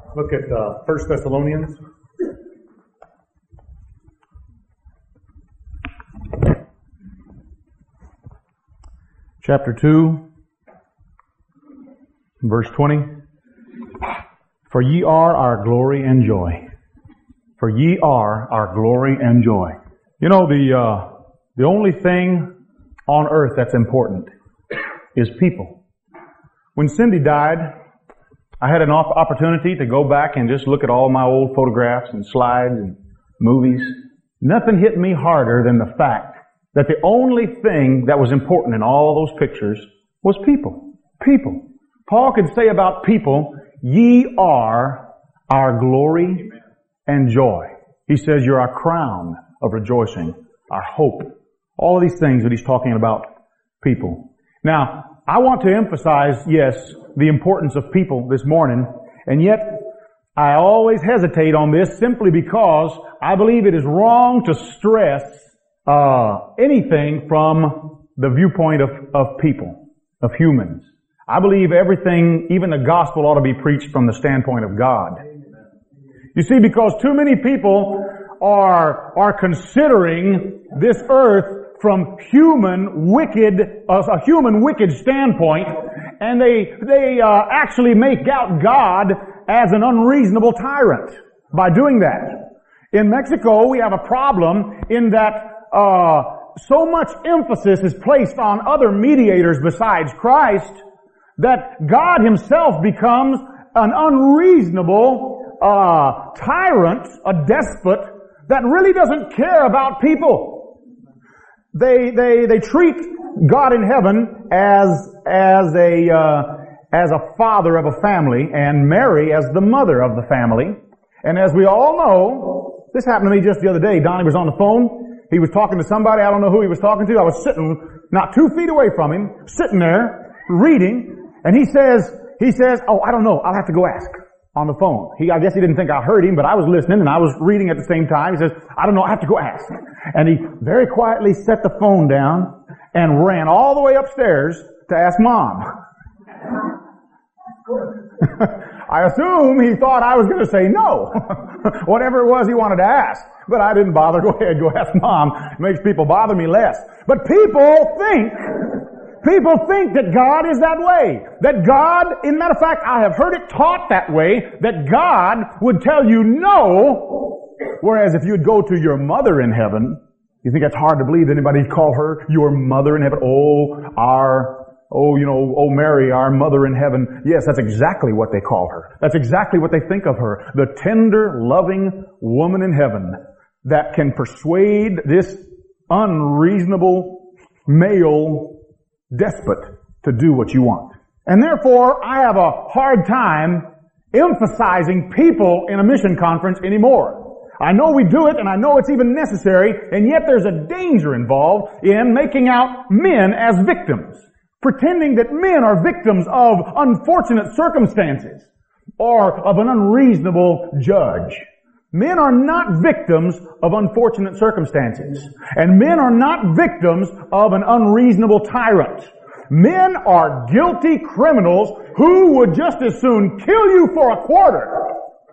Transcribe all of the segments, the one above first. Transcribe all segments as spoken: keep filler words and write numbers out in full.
Look at uh, First Thessalonians. Chapter two, verse twenty. For ye are our glory and joy. For ye are our glory and joy. You know, the uh, the only thing on earth that's important is people. When Cindy died, I had an opportunity to go back and just look at all my old photographs and slides and movies. Nothing hit me harder than the fact that the only thing that was important in all those pictures was people. People. Paul could say about people, ye are our glory and joy. He says you're our crown of rejoicing, our hope. All of these things that he's talking about people. Now, I want to emphasize, yes, the importance of people this morning, and yet I always hesitate on this simply because I believe it is wrong to stress uh anything from the viewpoint of, of people, of humans. I believe everything, even the gospel, ought to be preached from the standpoint of God. You see, because too many people are are considering this earth from human wicked, uh, a human wicked standpoint, and they they uh, actually make out God as an unreasonable tyrant by doing that. In Mexico, we have a problem in that uh so much emphasis is placed on other mediators besides Christ that God Himself becomes an unreasonable uh tyrant, a despot that really doesn't care about people. They they they treat God in heaven as as a uh, as a father of a family, and Mary as the mother of the family. And as we all know, this happened to me just the other day. Donnie was on the phone. He was talking to somebody. I don't know who he was talking to. I was sitting not two feet away from him, sitting there reading, and he says he says, "Oh, I don't know. I'll have to go ask." On the phone. He, I guess he didn't think I heard him, but I was listening and I was reading at the same time. He says, "I don't know. I have to go ask." And he very quietly set the phone down and ran all the way upstairs to ask Mom. I assume he thought I was going to say no. Whatever it was he wanted to ask. But I didn't bother. Go ahead, go ask Mom. It makes people bother me less. But people think, people think that God is that way. That God, in matter of fact, I have heard it taught that way, that God would tell you no, whereas if you'd go to your mother in heaven, you think that's hard to believe that anybody'd call her your mother in heaven? Oh, our, oh, you know, oh Mary, our mother in heaven. Yes, that's exactly what they call her. That's exactly what they think of her. The tender, loving woman in heaven that can persuade this unreasonable male despot to do what you want. And therefore, I have a hard time emphasizing people in a mission conference anymore. I know we do it, and I know it's even necessary, and yet there's a danger involved in making out men as victims, pretending that men are victims of unfortunate circumstances or of an unreasonable judge. Men are not victims of unfortunate circumstances, and men are not victims of an unreasonable tyrant. Men are guilty criminals who would just as soon kill you for a quarter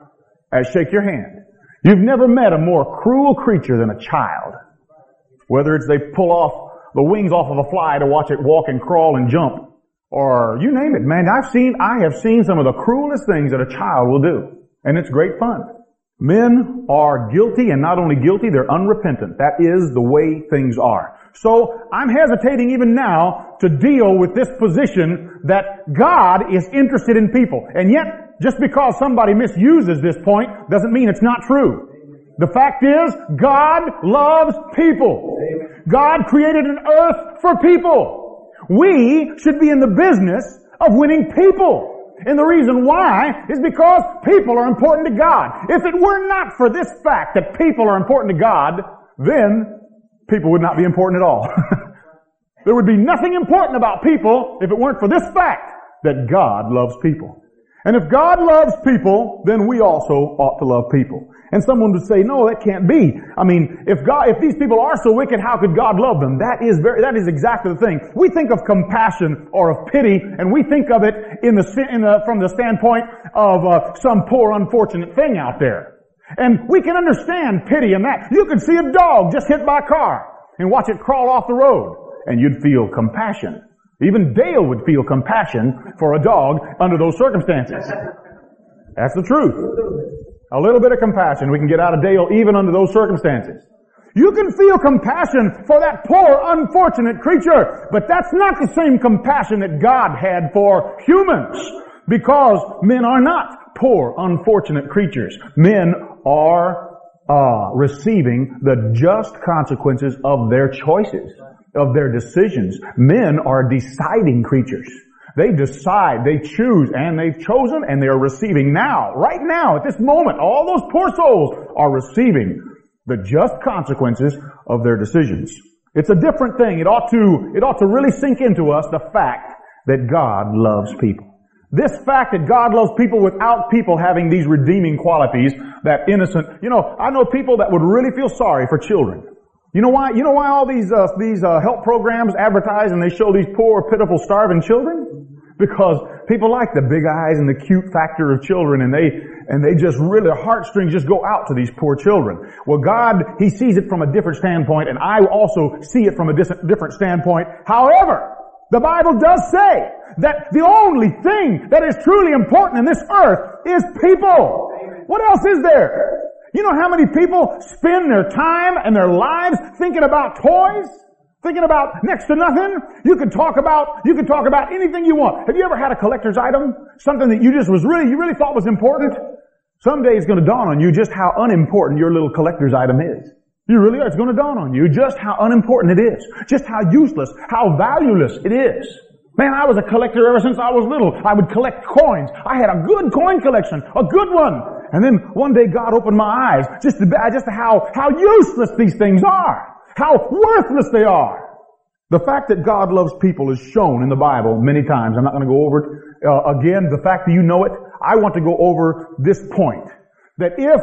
as shake your hand. You've never met a more cruel creature than a child. Whether it's they pull off the wings off of a fly to watch it walk and crawl and jump, or you name it, man. I've seen, I have seen some of the cruelest things that a child will do, and it's great fun. Men are guilty, and not only guilty, they're unrepentant. That is the way things are. So I'm hesitating even now to deal with this position that God is interested in people. And yet, just because somebody misuses this point doesn't mean it's not true. The fact is, God loves people. God created an earth for people. We should be in the business of winning people. And the reason why is because people are important to God. If it were not for this fact that people are important to God, then people would not be important at all. There would be nothing important about people if it weren't for this fact that God loves people. And if God loves people, then we also ought to love people. And someone would say, no, that can't be. I mean, if God, if these people are so wicked, how could God love them? That is very, that is exactly the thing. We think of compassion or of pity, and we think of it in the, in the from the standpoint of uh, some poor, unfortunate thing out there. And we can understand pity in that. You could see a dog just hit by a car and watch it crawl off the road, and you'd feel compassion. Even Dale would feel compassion for a dog under those circumstances. That's the truth. A little bit of compassion we can get out of Dale even under those circumstances. You can feel compassion for that poor, unfortunate creature, but that's not the same compassion that God had for humans, because men are not poor, unfortunate creatures. Men are uh, receiving the just consequences of their choices, of their decisions. Men are deciding creatures. They decide, they choose, and they've chosen, and they are receiving now, right now, at this moment. All those poor souls are receiving the just consequences of their decisions. It's a different thing. It ought to, it ought to really sink into us the fact that God loves people. This fact that God loves people without people having these redeeming qualities, that innocent, you know, I know people that would really feel sorry for children. You know why? You know why all these uh, these uh, help programs advertise and they show these poor, pitiful, starving children? Because people like the big eyes and the cute factor of children, and they and they just really, their heartstrings just go out to these poor children. Well, God, He sees it from a different standpoint, and I also see it from a dis- different standpoint. However, the Bible does say that the only thing that is truly important in this earth is people. What else is there? You know how many people spend their time and their lives thinking about toys? Thinking about next to nothing? You could talk about, you could talk about anything you want. Have you ever had a collector's item? Something that you just was really, you really thought was important? Someday it's going to dawn on you just how unimportant your little collector's item is. You really are. It's going to dawn on you just how unimportant it is. Just how useless, how valueless it is. Man, I was a collector ever since I was little. I would collect coins. I had a good coin collection. A good one. And then one day God opened my eyes just to, just to how, how useless these things are. How worthless they are. The fact that God loves people is shown in the Bible many times. I'm not going to go over it uh, again. The fact that you know it, I want to go over this point. That if,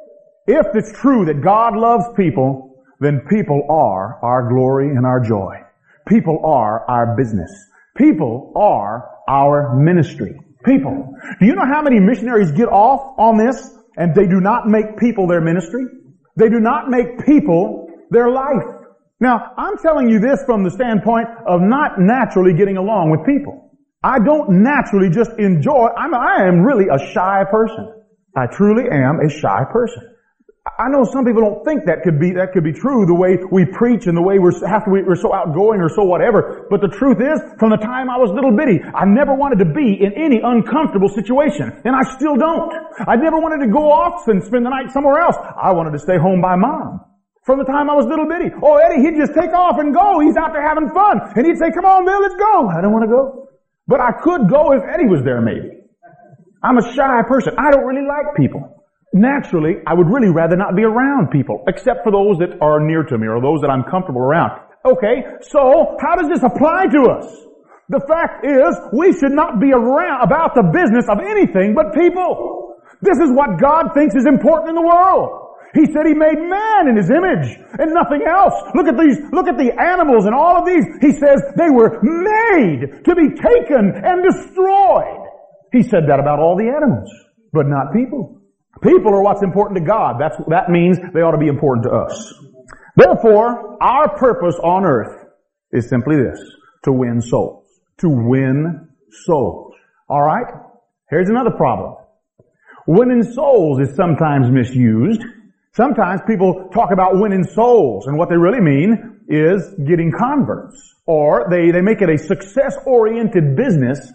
if it's true that God loves people, then people are our glory and our joy. People are our business. People are our ministry. People. Do you know how many missionaries get off on this and they do not make people their ministry? They do not make people their life. Now, I'm telling you this from the standpoint of not naturally getting along with people. I don't naturally just enjoy, I'm, I am really a shy person. I truly am a shy person. I know some people don't think that could be, that could be true the way we preach and the way we're, have to, we're so outgoing or so whatever. But the truth is, from the time I was little bitty, I never wanted to be in any uncomfortable situation. And I still don't. I never wanted to go off and spend the night somewhere else. I wanted to stay home by mom. From the time I was little bitty. Oh, Eddie, he'd just take off and go. He's out there having fun. And he'd say, come on, Bill, let's go. I don't want to go. But I could go if Eddie was there maybe. I'm a shy person. I don't really like people. Naturally, I would really rather not be around people, except for those that are near to me or those that I'm comfortable around. Okay, so how does this apply to us? The fact is, we should not be around about the business of anything but people. This is what God thinks is important in the world. He said He made man in His image and nothing else. Look at these, look at the animals and all of these. He says they were made to be taken and destroyed. He said that about all the animals, but not people. People are what's important to God. That's, that means they ought to be important to us. Therefore, our purpose on earth is simply this, to win souls. To win souls. Alright? Here's another problem. Winning souls is sometimes misused. Sometimes people talk about winning souls, and what they really mean is getting converts. Or they, they make it a success-oriented business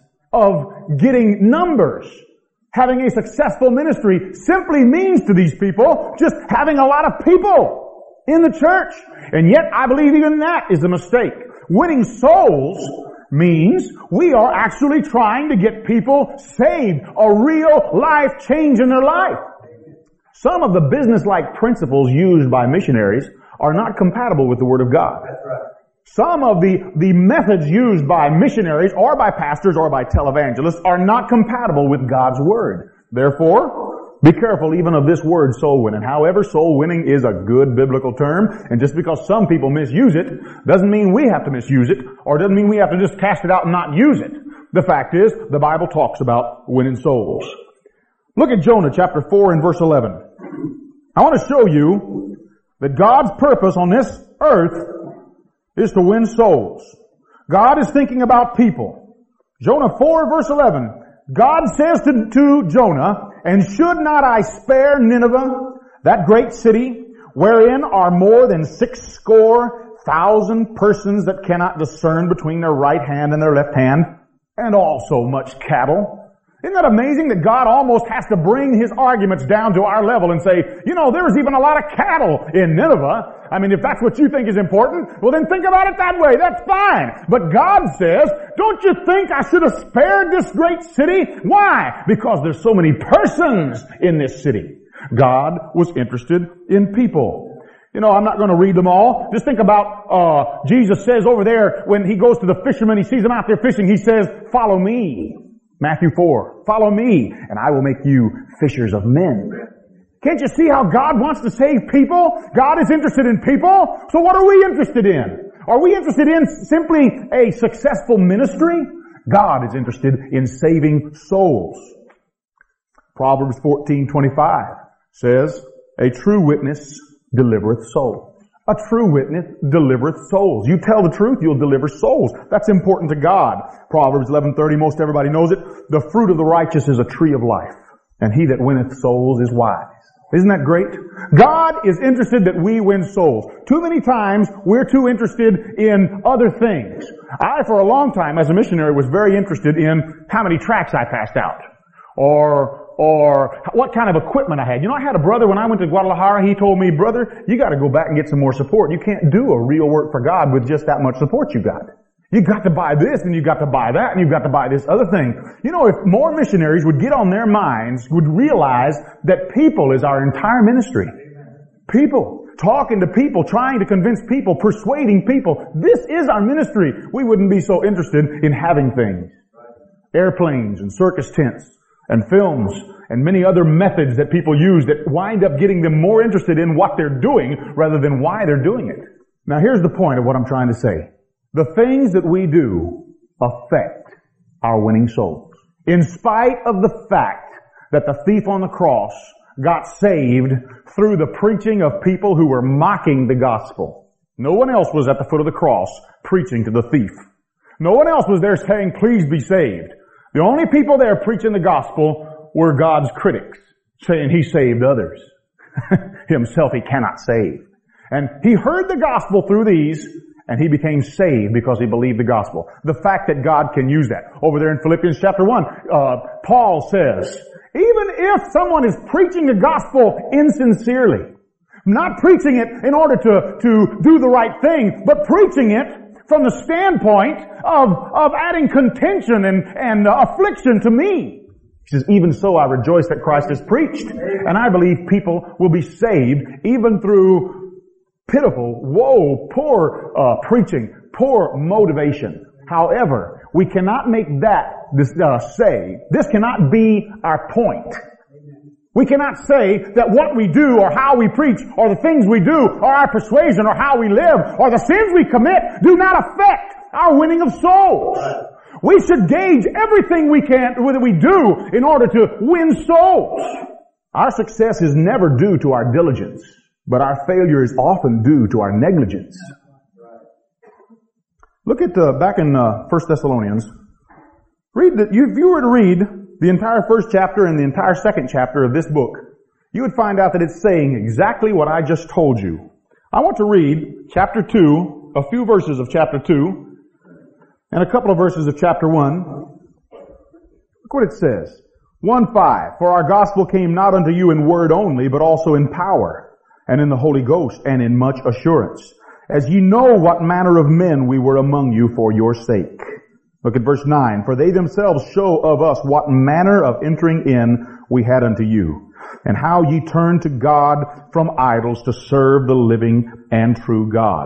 of getting numbers. Having a successful ministry simply means to these people just having a lot of people in the church. And yet I believe even that is a mistake. Winning souls means we are actually trying to get people saved, a real life change in their life. Some of the business-like principles used by missionaries are not compatible with the Word of God. That's right. Some of the, the methods used by missionaries or by pastors or by televangelists are not compatible with God's Word. Therefore, be careful even of this word soul winning. However, soul winning is a good biblical term, and just because some people misuse it doesn't mean we have to misuse it, or doesn't mean we have to just cast it out and not use it. The fact is, the Bible talks about winning souls. Look at Jonah chapter four and verse eleven. I want to show you that God's purpose on this earth is to win souls. God is thinking about people. Jonah four verse eleven. God says to, to Jonah, "And should not I spare Nineveh, that great city, wherein are more than six score thousand persons that cannot discern between their right hand and their left hand, and also much cattle?" Isn't that amazing that God almost has to bring His arguments down to our level and say, you know, there's even a lot of cattle in Nineveh. I mean, if that's what you think is important, well then think about it that way. That's fine. But God says, don't you think I should have spared this great city? Why? Because there's so many persons in this city. God was interested in people. You know, I'm not going to read them all. Just think about, uh, Jesus says over there when He goes to the fishermen, He sees them out there fishing, He says, "Follow me." Matthew four, "Follow me, and I will make you fishers of men." Can't you see how God wants to save people? God is interested in people. So what are we interested in? Are we interested in simply a successful ministry? God is interested in saving souls. Proverbs fourteen twenty-five says, "A true witness delivereth souls." A true witness delivereth souls. You tell the truth, you'll deliver souls. That's important to God. Proverbs eleven thirty, most everybody knows it. "The fruit of the righteous is a tree of life, and he that winneth souls is wise." Isn't that great? God is interested that we win souls. Too many times, we're too interested in other things. I, for a long time, as a missionary, was very interested in how many tracts I passed out. Or or what kind of equipment I had. You know, I had a brother when I went to Guadalajara, he told me, "Brother, you gotta go back and get some more support. You can't do a real work for God with just that much support you got. You got to buy this, and you got to buy that, and you got to buy this other thing." You know, if more missionaries would get on their minds, would realize that people is our entire ministry. People. Talking to people, trying to convince people, persuading people. This is our ministry. We wouldn't be so interested in having things. Airplanes and circus tents and films and many other methods that people use that wind up getting them more interested in what they're doing rather than why they're doing it. Now here's the point of what I'm trying to say. The things that we do affect our winning souls. In spite of the fact that the thief on the cross got saved through the preaching of people who were mocking the gospel. No one else was at the foot of the cross preaching to the thief. No one else was there saying, "Please be saved." The only people there preaching the gospel were God's critics, saying He saved others. Himself He cannot save. And He heard the gospel through these, and he became saved because he believed the gospel. The fact that God can use that. Over there in Philippians chapter one, uh, Paul says, even if someone is preaching the gospel insincerely, not preaching it in order to, to do the right thing, but preaching it from the standpoint of, of adding contention and, and uh, affliction to me. He says, even so I rejoice that Christ is preached. And I believe people will be saved even through pitiful, woe, poor uh, preaching, poor motivation. However, we cannot make that this uh, say, this cannot be our point. We cannot say that what we do or how we preach or the things we do or our persuasion or how we live or the sins we commit do not affect our winning of souls. We should gauge everything we can, that we do in order to win souls. Our success is never due to our diligence, but our failure is often due to our negligence. Look at uh, back in uh, First Thessalonians. Read the, if you were to read the entire first chapter and the entire second chapter of this book, you would find out that it's saying exactly what I just told you. I want to read chapter two, a few verses of chapter two, and a couple of verses of chapter one. Look what it says. one five, for our gospel came not unto you in word only, but also in power, and in the Holy Ghost, and in much assurance, as ye know what manner of men we were among you for your sake. Look at verse nine. For they themselves show of us what manner of entering in we had unto you, and how ye turned to God from idols to serve the living and true God,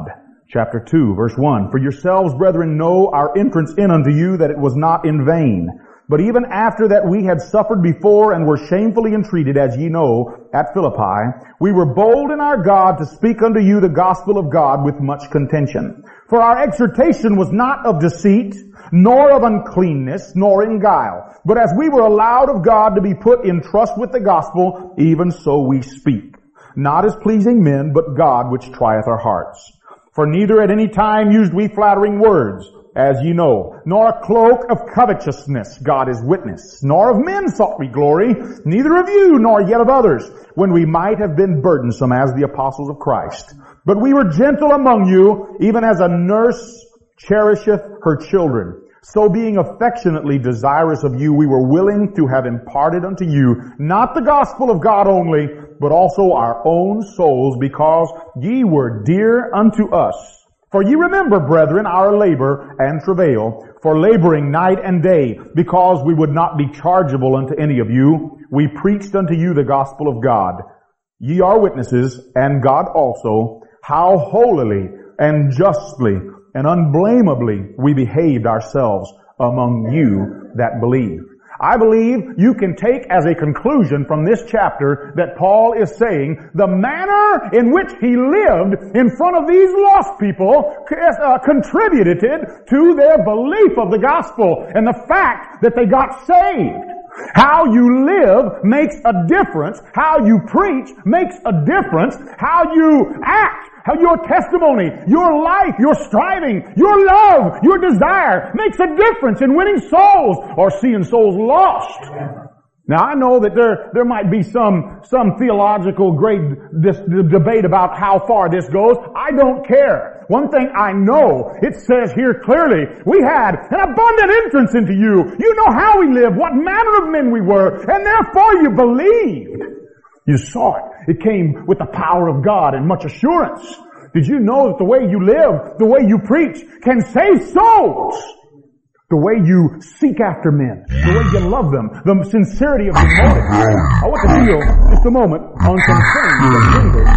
chapter two, verse one. For yourselves, brethren, know our entrance in unto you, that it was not in vain. But even after that we had suffered before and were shamefully entreated, as ye know, at Philippi, we were bold in our God to speak unto you the gospel of God with much contention. For our exhortation was not of deceit, nor of uncleanness, nor in guile. But as we were allowed of God to be put in trust with the gospel, even so we speak. Not as pleasing men, but God which trieth our hearts. For neither at any time used we flattering words, as ye know, nor a cloak of covetousness, God is witness, nor of men sought we glory, neither of you, nor yet of others, when we might have been burdensome as the apostles of Christ. But we were gentle among you, even as a nurse cherisheth her children. So being affectionately desirous of you, we were willing to have imparted unto you, not the gospel of God only, but also our own souls, because ye were dear unto us. For ye remember, brethren, our labor and travail, for laboring night and day, because we would not be chargeable unto any of you, we preached unto you the gospel of God. Ye are witnesses, and God also, how holily and justly and unblameably we behaved ourselves among you that believe. I believe you can take as a conclusion from this chapter that Paul is saying the manner in which he lived in front of these lost people uh, contributed to their belief of the gospel and the fact that they got saved. How you live makes a difference. How you preach makes a difference. How you act, how your testimony, your life, your striving, your love, your desire makes a difference in winning souls or seeing souls lost. Now I know that there, there might be some, some theological great this, debate about how far this goes. I don't care. One thing I know, it says here clearly, we had an abundant entrance into you. You know how we lived, what manner of men we were, and therefore you believed. You saw it. It came with the power of God and much assurance. Did you know that the way you live, the way you preach, can save souls? The way you seek after men, the way you love them, the sincerity of your motive. I want to deal just a moment on some things that hinder,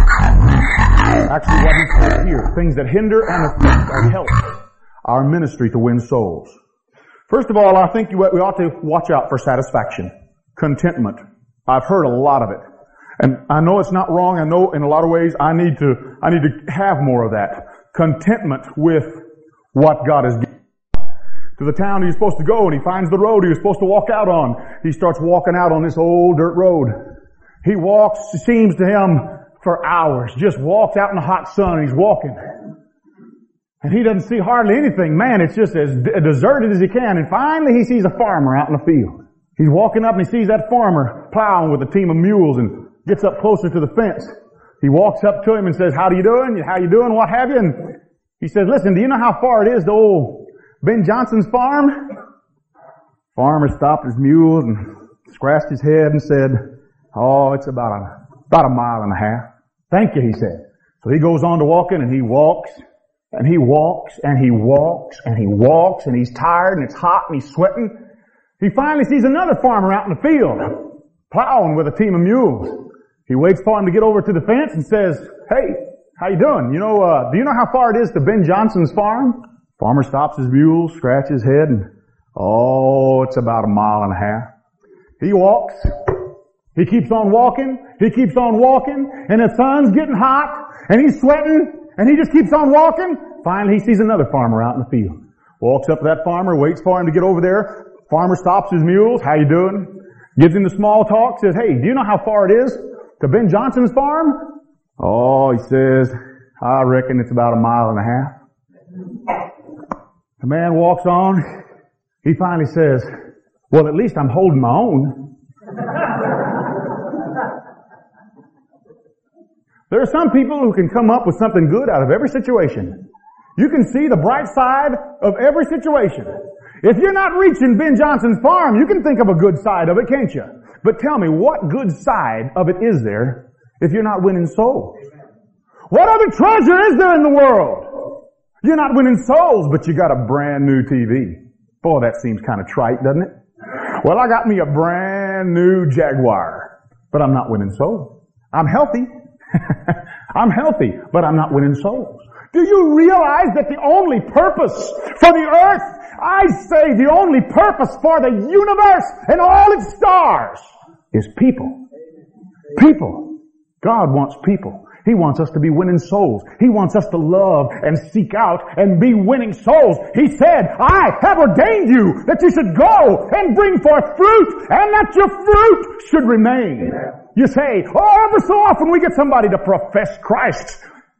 actually what he says here, things that hinder and affect or help our ministry to win souls. First of all, I think we ought to watch out for satisfaction, contentment. I've heard a lot of it. And I know it's not wrong. I know in a lot of ways I need to, I need to have more of that. Contentment with what God has given. To the town he's supposed to go, and he finds the road he was supposed to walk out on. He starts walking out on this old dirt road. He walks, it seems to him, for hours. Just walks out in the hot sun, and he's walking. And he doesn't see hardly anything. Man, it's just as deserted as he can. And finally he sees a farmer out in the field. He's walking up and he sees that farmer plowing with a team of mules and gets up closer to the fence. He walks up to him and says, how you doing? How you doing? What have you? And he says, listen, do you know how far it is to old Ben Johnson's farm? Farmer stopped his mules and scratched his head and said, oh, it's about a, about a mile and a half. Thank you, he said. So he goes on to walking and he walks and he walks and he walks and he walks and he's tired and it's hot and he's sweating. He finally sees another farmer out in the field plowing with a team of mules. He waits for him to get over to the fence and says, hey, how you doing? You know, uh, do you know how far it is to Ben Johnson's farm? Farmer stops his mule, scratches his head, and oh, it's about a mile and a half. He walks. He keeps on walking. He keeps on walking, and the sun's getting hot, and he's sweating, and he just keeps on walking. Finally, he sees another farmer out in the field. Walks up to that farmer, waits for him to get over there. Farmer stops his mules. How you doing? Gives him the small talk, says, hey, do you know how far it is to Ben Johnson's farm? Oh, he says, I reckon it's about a mile and a half. The man walks on. He finally says, well, at least I'm holding my own. There are some people who can come up with something good out of every situation. You can see the bright side of every situation. If you're not reaching Ben Johnson's farm, you can think of a good side of it, can't you? But tell me, what good side of it is there if you're not winning souls? What other treasure is there in the world? You're not winning souls, but you got a brand new T V. Boy, that seems kind of trite, doesn't it? Well, I got me a brand new Jaguar, but I'm not winning souls. I'm healthy. I'm healthy, but I'm not winning souls. Do you realize that the only purpose for the earth, I say the only purpose for the universe and all its stars, is people? People. God wants people. He wants us to be winning souls. He wants us to love and seek out and be winning souls. He said, I have ordained you that you should go and bring forth fruit and that your fruit should remain. You say, oh, ever so often we get somebody to profess Christ,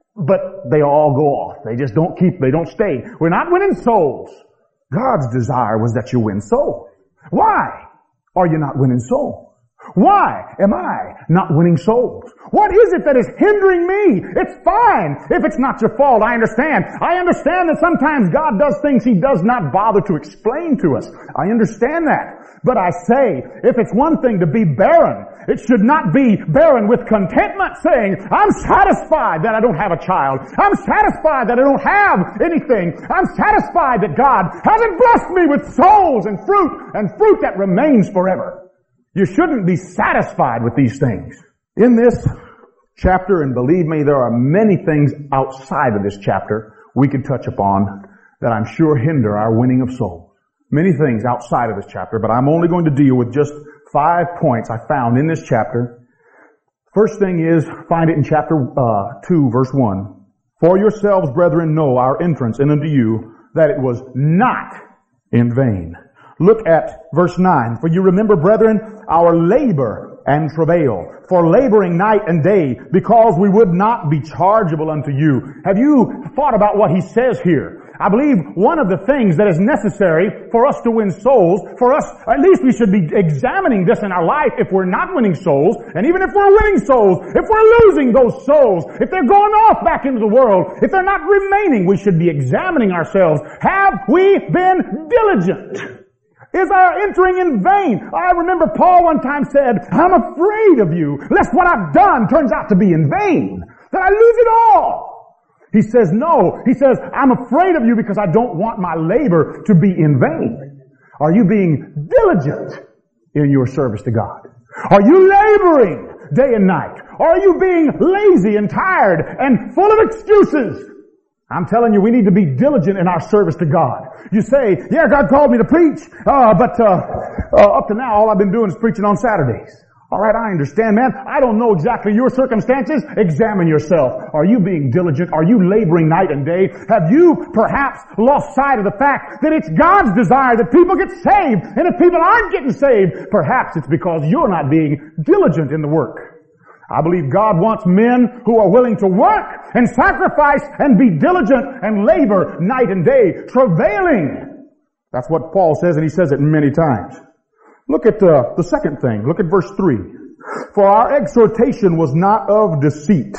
but they all go off. They just don't keep, they don't stay. We're not winning souls. God's desire was that you win souls. Why are you not winning souls? Why am I not winning souls? What is it that is hindering me? It's fine if it's not your fault. I understand. I understand that sometimes God does things He does not bother to explain to us. I understand that. But I say, if it's one thing to be barren, it should not be barren with contentment, saying, I'm satisfied that I don't have a child. I'm satisfied that I don't have anything. I'm satisfied that God hasn't blessed me with souls and fruit, and fruit that remains forever. You shouldn't be satisfied with these things. In this chapter, and believe me, there are many things outside of this chapter we could touch upon that I'm sure hinder our winning of souls. Many things outside of this chapter, but I'm only going to deal with just five points I found in this chapter. First thing is, find it in chapter uh, two, verse one. For yourselves, brethren, know our entrance in unto you, that it was not in vain. Look at verse nine. For you remember, brethren, our labor and travail, for laboring night and day, because we would not be chargeable unto you. Have you thought about what he says here? I believe one of the things that is necessary for us to win souls, for us, at least we should be examining this in our life if we're not winning souls, and even if we're winning souls, if we're losing those souls, if they're going off back into the world, if they're not remaining, we should be examining ourselves. Have we been diligent? Is our entering in vain? I remember Paul one time said, I'm afraid of you, lest what I've done turns out to be in vain, that I lose it all. He says, no. He says, I'm afraid of you because I don't want my labor to be in vain. Are you being diligent in your service to God? Are you laboring day and night? Or are you being lazy and tired and full of excuses? I'm telling you, we need to be diligent in our service to God. You say, yeah, God called me to preach, uh, but uh, uh, up to now, all I've been doing is preaching on Saturdays. All right, I understand, man. I don't know exactly your circumstances. Examine yourself. Are you being diligent? Are you laboring night and day? Have you perhaps lost sight of the fact that it's God's desire that people get saved? And if people aren't getting saved, perhaps it's because you're not being diligent in the work. I believe God wants men who are willing to work and sacrifice and be diligent and labor night and day, travailing. That's what Paul says, and he says it many times. Look at uh, the second thing. Look at verse three. For our exhortation was not of deceit.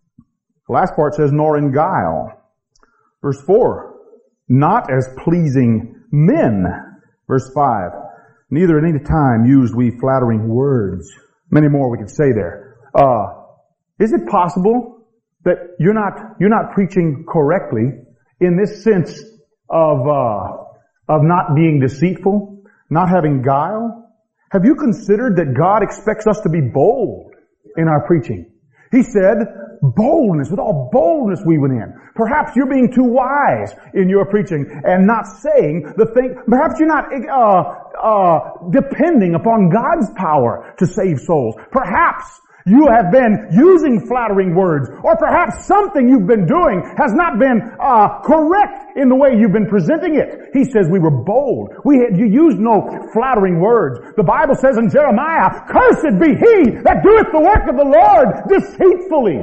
The last part says, nor in guile. Verse four, not as pleasing men. Verse five, neither at any time used we flattering words. Many more we could say there. Uh, is it possible that you're not, you're not preaching correctly in this sense of, uh, of not being deceitful, not having guile? Have you considered that God expects us to be bold in our preaching? He said, boldness, with all boldness we went in. Perhaps you're being too wise in your preaching and not saying the thing. Perhaps you're not, uh, uh, depending upon God's power to save souls. Perhaps you have been using flattering words, or perhaps something you've been doing has not been uh, correct in the way you've been presenting it. He says we were bold. We had, you used no flattering words. The Bible says in Jeremiah, cursed be he that doeth the work of the Lord deceitfully.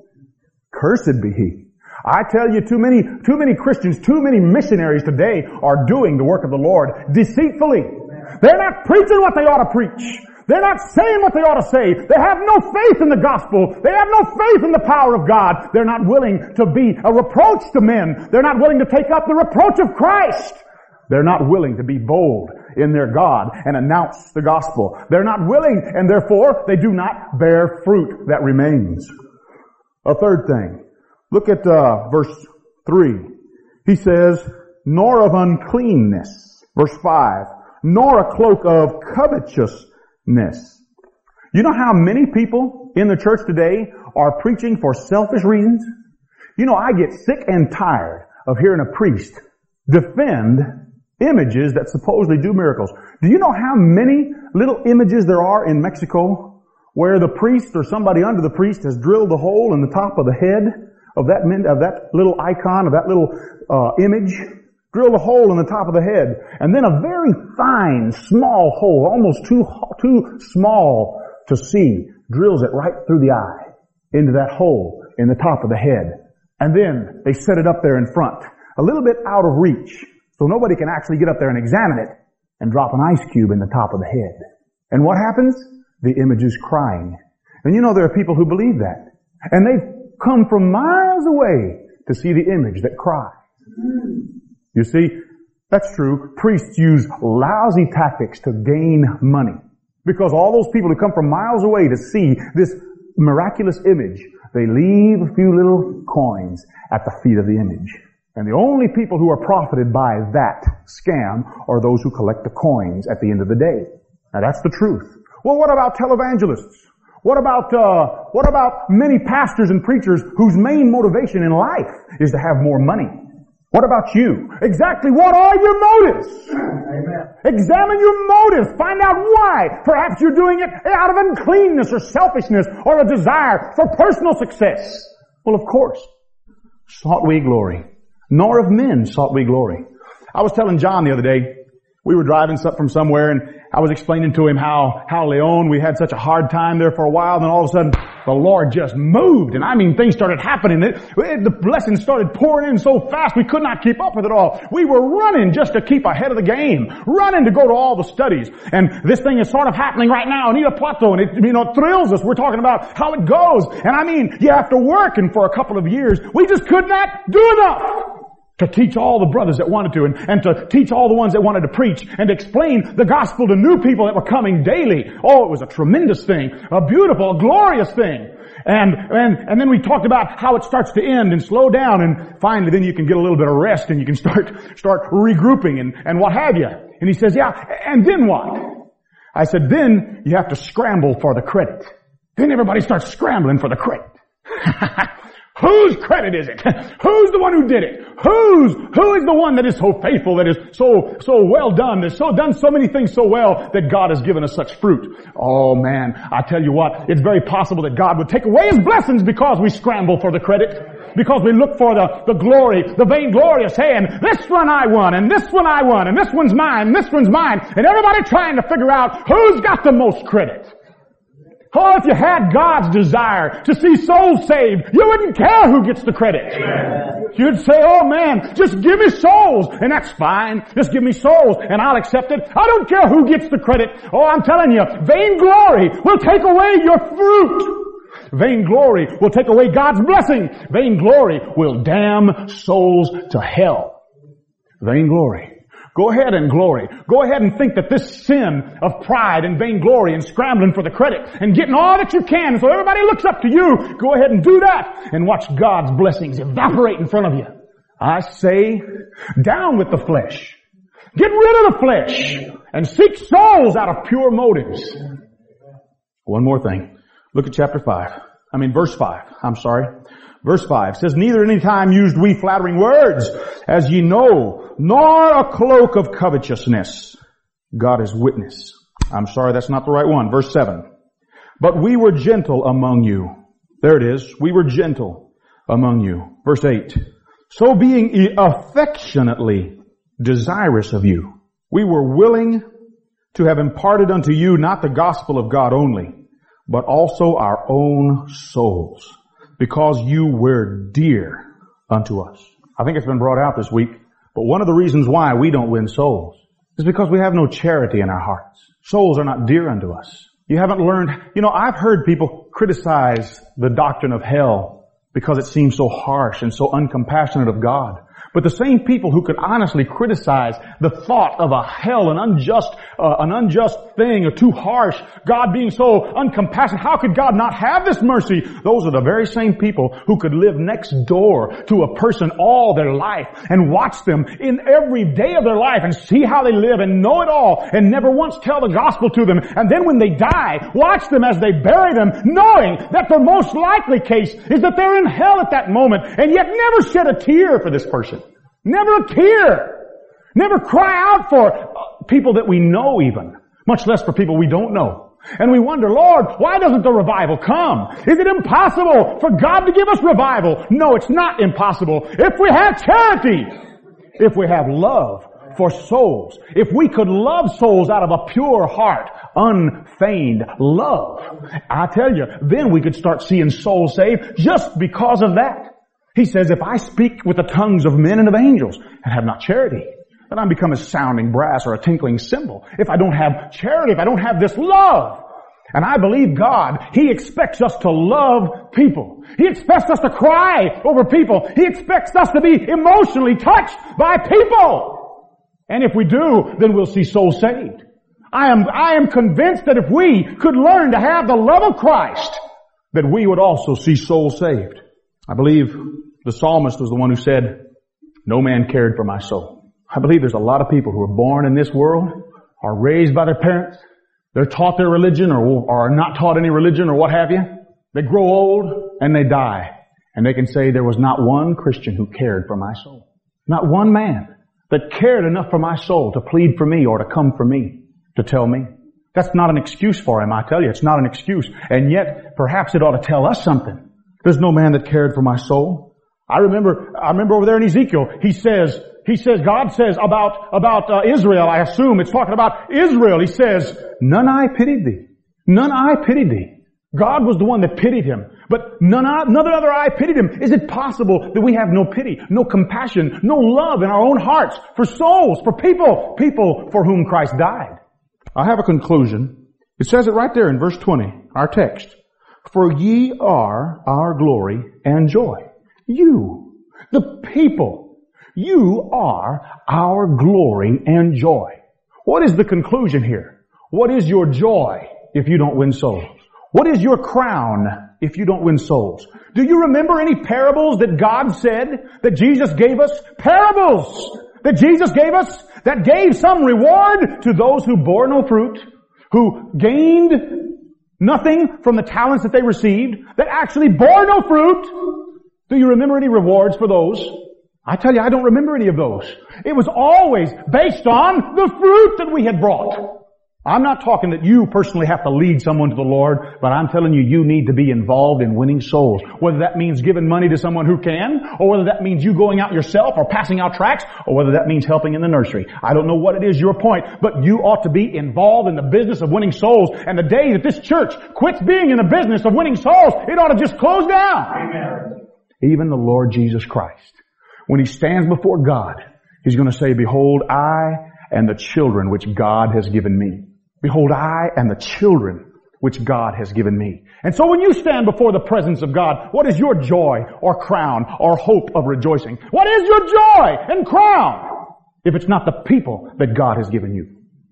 Cursed be he. I tell you, too many, too many Christians, too many missionaries today are doing the work of the Lord deceitfully. They're not preaching what they ought to preach. They're not saying what they ought to say. They have no faith in the gospel. They have no faith in the power of God. They're not willing to be a reproach to men. They're not willing to take up the reproach of Christ. They're not willing to be bold in their God and announce the gospel. They're not willing, and therefore they do not bear fruit that remains. A third thing. Look at uh, verse three. He says, nor of uncleanness. Verse five. Nor a cloak of covetousness. You know how many people in the church today are preaching for selfish reasons? You know, I get sick and tired of hearing a priest defend images that supposedly do miracles. Do you know how many little images there are in Mexico where the priest or somebody under the priest has drilled a hole in the top of the head of that of that little icon, of that little uh, image, drilled a hole in the top of the head, and then a very fine, small hole, almost too too small to see, drills it right through the eye, into that hole in the top of the head. And then they set it up there in front, a little bit out of reach, so nobody can actually get up there and examine it, and drop an ice cube in the top of the head. And what happens? The image is crying. And you know there are people who believe that. And they've come from miles away to see the image that cries. You see, that's true. Priests use lousy tactics to gain money. Because all those people who come from miles away to see this miraculous image, they leave a few little coins at the feet of the image. And the only people who are profited by that scam are those who collect the coins at the end of the day. Now that's the truth. Well, what about televangelists? What about, uh, what about many pastors and preachers whose main motivation in life is to have more money? What about you? Exactly what are your motives? Amen. Examine your motives. Find out why. Perhaps you're doing it out of uncleanness or selfishness or a desire for personal success. Well, of course, sought we glory. Nor of men sought we glory. I was telling John the other day, we were driving from somewhere and I was explaining to him how, how Leon, we had such a hard time there for a while, then all of a sudden the Lord just moved, and I mean things started happening. It, it, the blessings started pouring in so fast we could not keep up with it all. We were running just to keep ahead of the game, running to go to all the studies. And this thing is sort of happening right now in Irapuato, and it, you know, it thrills us. We're talking about how it goes. And I mean, yeah, after working for a couple of years, we just could not do enough to teach all the brothers that wanted to, and, and to teach all the ones that wanted to preach, and to explain the gospel to new people that were coming daily. Oh, it was a tremendous thing, a beautiful, a glorious thing. And, and, and then we talked about how it starts to end and slow down, and finally then you can get a little bit of rest and you can start, start regrouping and, and what have you. And he says, yeah, and then what? I said, then you have to scramble for the credit. Then everybody starts scrambling for the credit. Whose credit is it? Who's the one who did it? Who's, who is the one that is so faithful, that is so, so well done, that's so done so many things so well that God has given us such fruit? Oh man, I tell you what, it's very possible that God would take away His blessings because we scramble for the credit. Because we look for the, the glory, the vainglorious, hey, and this one I won, and this one I won, and this one's mine, and this one's mine, and everybody trying to figure out who's got the most credit. Oh, if you had God's desire to see souls saved, you wouldn't care who gets the credit. Amen. You'd say, oh man, just give me souls, and that's fine. Just give me souls, and I'll accept it. I don't care who gets the credit. Oh, I'm telling you, vainglory will take away your fruit. Vainglory will take away God's blessing. Vainglory will damn souls to hell. Vainglory. Go ahead and glory. Go ahead and think that this sin of pride and vainglory and scrambling for the credit and getting all that you can so everybody looks up to you, go ahead and do that and watch God's blessings evaporate in front of you. I say, down with the flesh. Get rid of the flesh and seek souls out of pure motives. One more thing. Look at chapter five. I mean verse five. I'm sorry. Verse five says, neither any time used we flattering words, as ye know, nor a cloak of covetousness. God is witness. I'm sorry, that's not the right one. Verse seven. But we were gentle among you. There it is. We were gentle among you. Verse eight. So being affectionately desirous of you, we were willing to have imparted unto you not the gospel of God only, but also our own souls, because you were dear unto us. I think it's been brought out this week, but one of the reasons why we don't win souls is because we have no charity in our hearts. Souls are not dear unto us. You haven't learned, you know, I've heard people criticize the doctrine of hell because it seems so harsh and so uncompassionate of God. But the same people who could honestly criticize the thought of a hell, an unjust, uh, an unjust thing, or too harsh, God being so uncompassionate, how could God not have this mercy? Those are the very same people who could live next door to a person all their life and watch them in every day of their life and see how they live and know it all and never once tell the gospel to them. And then when they die, watch them as they bury them, knowing that the most likely case is that they're in hell at that moment, and yet never shed a tear for this person. Never a tear. Never cry out for people that we know even, much less for people we don't know. And we wonder, Lord, why doesn't the revival come? Is it impossible for God to give us revival? No, it's not impossible. If we have charity, if we have love for souls, if we could love souls out of a pure heart, unfeigned love, I tell you, then we could start seeing souls saved just because of that. He says, if I speak with the tongues of men and of angels and have not charity, then I become a sounding brass or a tinkling cymbal. If I don't have charity, if I don't have this love, and I believe God, He expects us to love people. He expects us to cry over people. He expects us to be emotionally touched by people. And if we do, then we'll see souls saved. I am, I am convinced that if we could learn to have the love of Christ, that we would also see souls saved. I believe the psalmist was the one who said, no man cared for my soul. I believe there's a lot of people who are born in this world, are raised by their parents, they're taught their religion or, or are not taught any religion or what have you. They grow old and they die. And they can say there was not one Christian who cared for my soul. Not one man that cared enough for my soul to plead for me or to come for me, to tell me. That's not an excuse for him, I tell you. It's not an excuse. And yet, perhaps it ought to tell us something. There's no man that cared for my soul. I remember, I remember over there in Ezekiel, he says, he says, God says about, about uh, Israel, I assume it's talking about Israel. He says, none I pitied thee. None I pitied thee. God was the one that pitied him. But none, I, none other I pitied him. Is it possible that we have no pity, no compassion, no love in our own hearts for souls, for people, people for whom Christ died? I have a conclusion. It says it right there in verse twenty, our text. For ye are our glory and joy. You, the people, you are our glory and joy. What is the conclusion here? What is your joy if you don't win souls? What is your crown if you don't win souls? Do you remember any parables that God said that Jesus gave us? Parables that Jesus gave us that gave some reward to those who bore no fruit, who gained nothing from the talents that they received, that actually bore no fruit. Do you remember any rewards for those? I tell you, I don't remember any of those. It was always based on the fruit that we had brought. I'm not talking that you personally have to lead someone to the Lord, but I'm telling you, you need to be involved in winning souls. Whether that means giving money to someone who can, or whether that means you going out yourself or passing out tracts, or whether that means helping in the nursery. I don't know what it is, your point, but you ought to be involved in the business of winning souls. And the day that this church quits being in the business of winning souls, it ought to just close down. Amen. Even the Lord Jesus Christ, when He stands before God, He's going to say, behold, I and the children which God has given me. Behold, I and the children which God has given me. And so when you stand before the presence of God, what is your joy or crown or hope of rejoicing? What is your joy and crown if it's not the people that God has given you?